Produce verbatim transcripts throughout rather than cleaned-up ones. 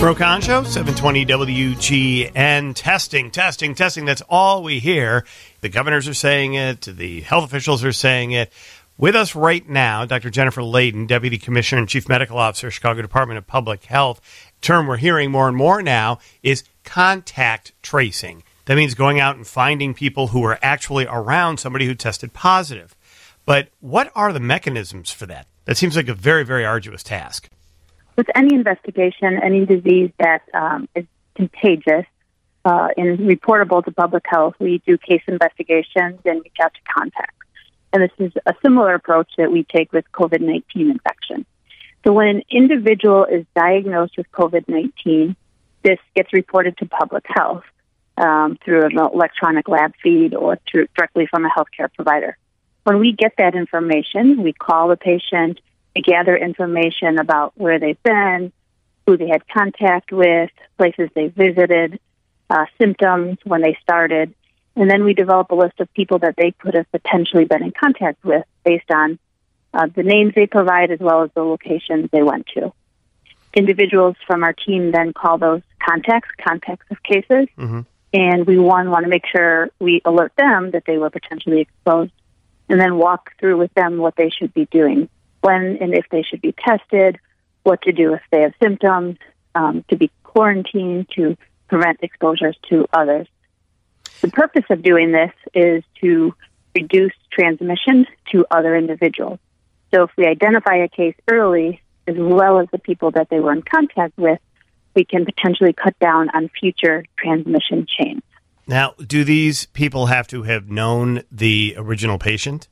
Ro Khan Show, seven twenty W G N. Testing, testing, testing. That's all we hear. The governors are saying it. The health officials are saying it. With us right now, Doctor Jennifer Layden, Deputy Commissioner and Chief Medical Officer, Chicago Department of Public Health. The term we're hearing more and more now is contact tracing. That means going out and finding people who are actually around somebody who tested positive. But what are the mechanisms for that? That seems like a very, very arduous task. With any investigation, any disease that um, is contagious uh, and reportable to public health, we do case investigations and reach out to contacts. And this is a similar approach that we take with COVID nineteen infection. So when an individual is diagnosed with COVID nineteen, this gets reported to public health um, through an electronic lab feed or through, directly from a healthcare provider. When we get that information, we call the patient, we gather information about where they've been, who they had contact with, places they visited, uh, symptoms when they started, and then we develop a list of people that they could have potentially been in contact with based on uh, the names they provide as well as the locations they went to. Individuals from our team then call those contacts, contacts of cases, mm-hmm. and we, one, want to make sure we alert them that they were potentially exposed, and then walk through with them what they should be doing, when and if they should be tested, what to do if they have symptoms, um, to be quarantined, to prevent exposures to others. The purpose of doing this is to reduce transmission to other individuals. So if we identify a case early, as well as the people that they were in contact with, we can potentially cut down on future transmission chains. Now, do these people have to have known the original patient?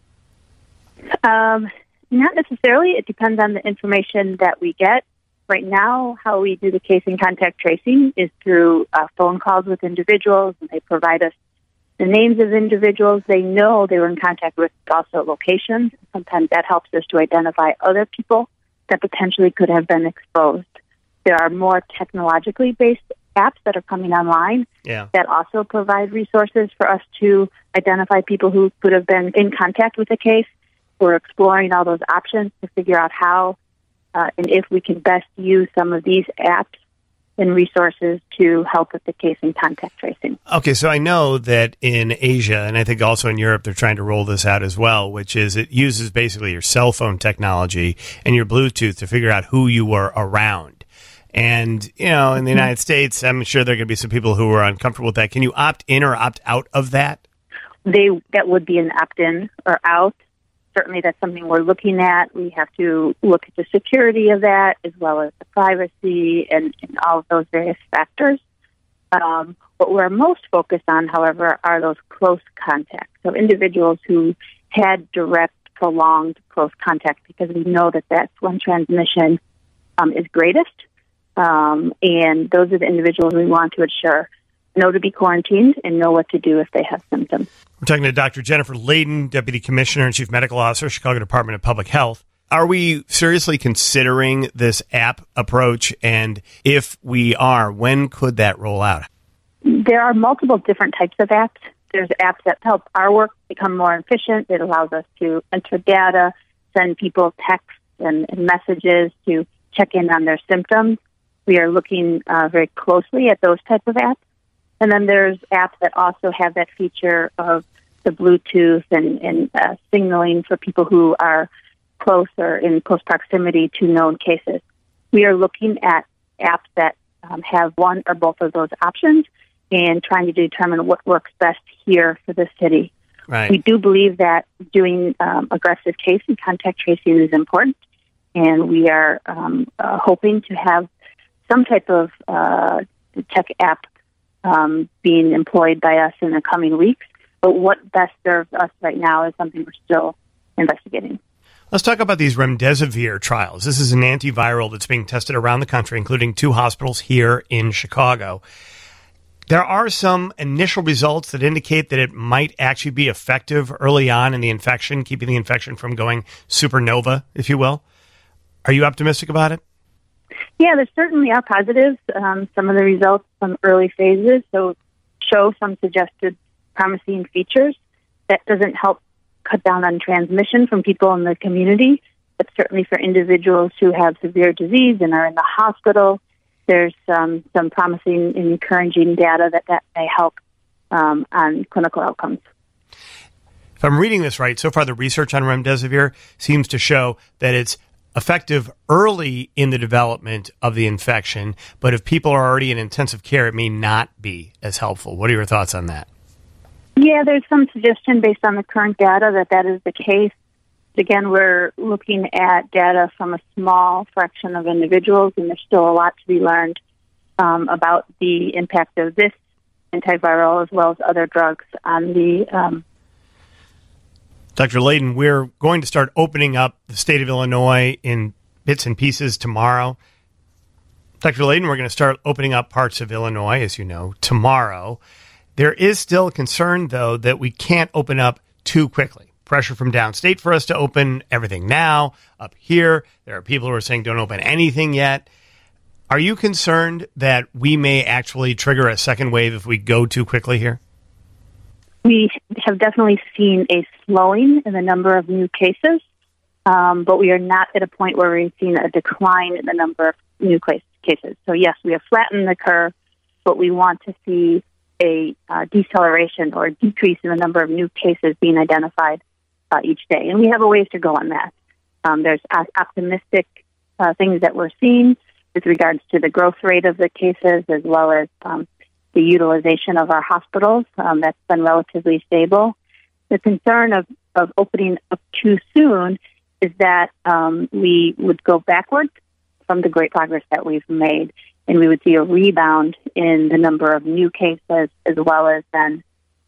Um, not necessarily. It depends on the information that we get. Right now, how we do the case and contact tracing is through uh, phone calls with individuals, and they provide us the names of individuals they know they were in contact with, also locations. Sometimes that helps us to identify other people that potentially could have been exposed. There are more technologically based apps that are coming online yeah. that also provide resources for us to identify people who could have been in contact with the case. We're exploring all those options to figure out how uh, and if we can best use some of these apps and resources to help with the case and contact tracing. Okay, so I know that in Asia, and I think also in Europe, they're trying to roll this out as well, which is it uses basically your cell phone technology and your Bluetooth to figure out who you were around. And, you know, in the United States, I'm sure there are going to be some people who are uncomfortable with that. Can you opt in or opt out of that? They That would be an opt-in or out. Certainly that's something we're looking at. We have to look at the security of that as well as the privacy and, and all of those various factors. Um, what we're most focused on, however, are those close contacts. So individuals who had direct, prolonged close contact, because we know that that's when transmission um, is greatest. Um, and those are the individuals we want to ensure know to be quarantined and know what to do if they have symptoms. We're talking to Doctor Jennifer Layden, Deputy Commissioner and Chief Medical Officer, Chicago Department of Public Health. Are we seriously considering this app approach? And if we are, when could that roll out? There are multiple different types of apps. There's apps that help our work become more efficient. It allows us to enter data, send people texts and, and messages to check in on their symptoms. We are looking uh, very closely at those types of apps. And then there's apps that also have that feature of the Bluetooth and, and uh, signaling for people who are close or in close proximity to known cases. We are looking at apps that um, have one or both of those options and trying to determine what works best here for the city. Right. We do believe that doing um, aggressive case and contact tracing is important, and we are um, uh, hoping to have some type of uh, tech app um, being employed by us in the coming weeks. But what best serves us right now is something we're still investigating. Let's talk about these remdesivir trials. This is an antiviral that's being tested around the country, including two hospitals here in Chicago. There are some initial results that indicate that it might actually be effective early on in the infection, keeping the infection from going supernova, if you will. Are you optimistic about it? Yeah, there certainly are positives. Um, some of the results from early phases so show some suggested promising features. That doesn't help cut down on transmission from people in the community, but certainly for individuals who have severe disease and are in the hospital there's um, some promising and encouraging data that, that may help um, on clinical outcomes. If I'm reading this right, so far the research on remdesivir seems to show that it's effective early in the development of the infection, but if people are already in intensive care, it may not be as helpful. What are your thoughts on that? Yeah, there's some suggestion based on the current data that that is the case. Again, we're looking at data from a small fraction of individuals, and there's still a lot to be learned um, about the impact of this antiviral as well as other drugs on the um, Doctor Layden, we're going to start opening up the state of Illinois in bits and pieces tomorrow. Doctor Layden, we're going to start opening up parts of Illinois, as you know, tomorrow. There is still a concern, though, that we can't open up too quickly. Pressure from downstate for us to open everything now. Up here, there are people who are saying don't open anything yet. Are you concerned that we may actually trigger a second wave if we go too quickly here? We have definitely seen a slowing in the number of new cases, um, but we are not at a point where we've seen a decline in the number of new cases. So, yes, we have flattened the curve, but we want to see a uh, deceleration or decrease in the number of new cases being identified uh, each day. And we have a ways to go on that. Um, there's optimistic uh, things that we're seeing with regards to the growth rate of the cases as well as um, the utilization of our hospitals. Um, that's been relatively stable. The concern of, of opening up too soon is that um, we would go backwards from the great progress that we've made, and we would see a rebound in the number of new cases as well as then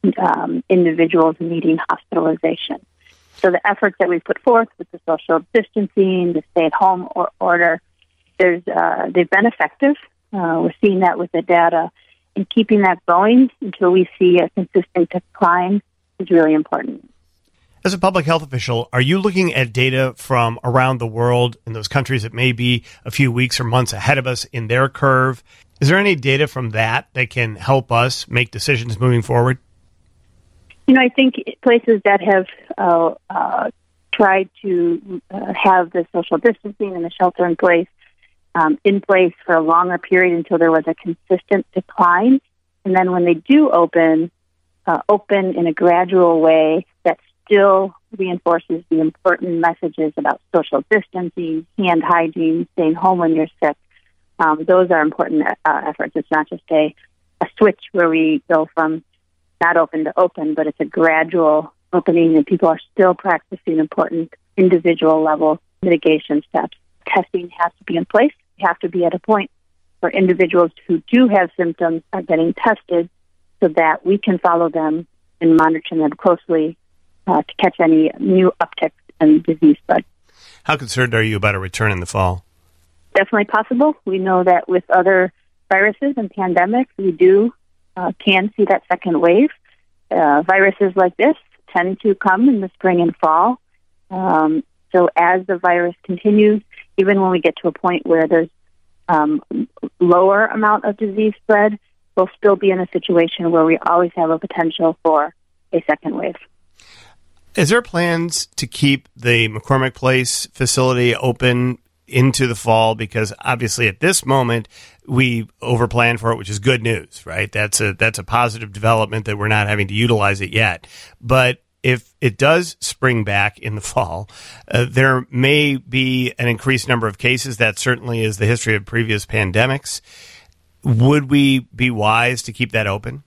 um, individuals needing hospitalization. So the efforts that we've put forth with the social distancing, the stay-at-home or order, there's uh, they've been effective. Uh, we're seeing that with the data. And keeping that going until we see a consistent decline is really important. As a public health official, are you looking at data from around the world in those countries that may be a few weeks or months ahead of us in their curve? Is there any data from that that can help us make decisions moving forward? You know, I think places that have uh, uh, tried to uh, have the social distancing and the shelter in place Um, in place for a longer period until there was a consistent decline. And then when they do open, uh, open in a gradual way that still reinforces the important messages about social distancing, hand hygiene, staying home when you're sick. Um, those are important uh, efforts. It's not just a, a switch where we go from not open to open, but it's a gradual opening, and people are still practicing important individual level mitigation steps. Testing has to be in place. We have to be at a point where individuals who do have symptoms are getting tested so that we can follow them and monitor them closely uh, to catch any new upticks in disease spread. How concerned are you about a return in the fall? Definitely possible. We know that with other viruses and pandemics, we do uh, can see that second wave. Uh, viruses like this tend to come in the spring and fall. Um, so as the virus continues, even when we get to a point where there's um, lower amount of disease spread, we'll still be in a situation where we always have a potential for a second wave. Is there plans to keep the McCormick Place facility open into the fall? Because obviously at this moment, we overplanned for it, which is good news, right? That's a, that's a positive development that we're not having to utilize it yet. But if it does spring back in the fall, uh, there may be an increased number of cases. That certainly is the history of previous pandemics. Would we be wise to keep that open?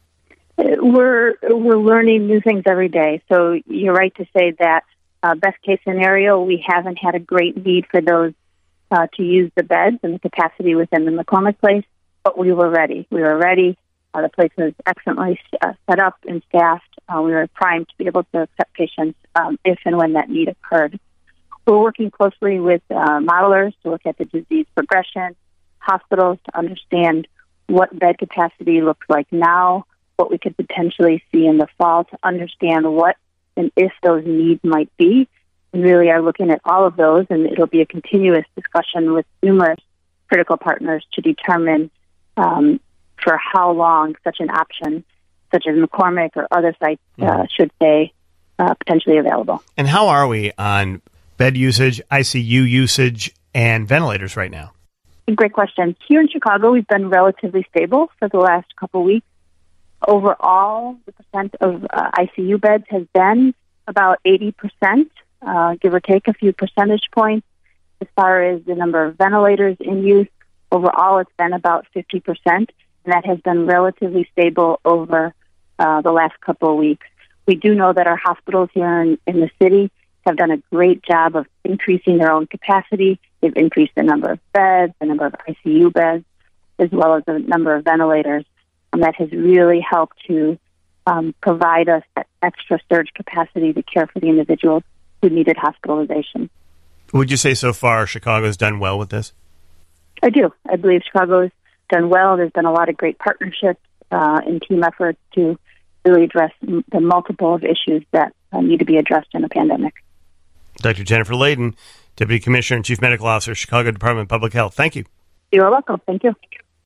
We're we're learning new things every day. So you're right to say that uh, best case scenario, we haven't had a great need for those uh, to use the beds and the capacity within the McCormick Place, but we were ready. We were ready. Uh, the place was excellently uh, set up and staffed. Uh, we were primed to be able to accept patients um, if and when that need occurred. We're working closely with uh, modelers to look at the disease progression, hospitals to understand what bed capacity looks like now, what we could potentially see in the fall, to understand what and if those needs might be. We really are looking at all of those, and it'll be a continuous discussion with numerous critical partners to determine um, for how long such an option, such as McCormick or other sites, uh, should stay uh, potentially available. And how are we on bed usage, I C U usage, and ventilators right now? Great question. Here in Chicago, we've been relatively stable for the last couple of weeks. Overall, the percent of uh, I C U beds has been about eighty percent, uh, give or take a few percentage points. As far as the number of ventilators in use, overall it's been about fifty percent, and that has been relatively stable over uh, the last couple of weeks. We do know that our hospitals here in, in the city have done a great job of increasing their own capacity. They've increased the number of beds, the number of I C U beds, as well as the number of ventilators. And that has really helped to um, provide us that extra surge capacity to care for the individuals who needed hospitalization. Would you say so far Chicago's done well with this? I do. I believe Chicago's done well. There's been a lot of great partnerships uh, and team efforts to really address m- the multiple of issues that uh, need to be addressed in a pandemic. Doctor Jennifer Layden, Deputy Commissioner and Chief Medical Officer, Chicago Department of Public Health. Thank you. You're welcome. Thank you.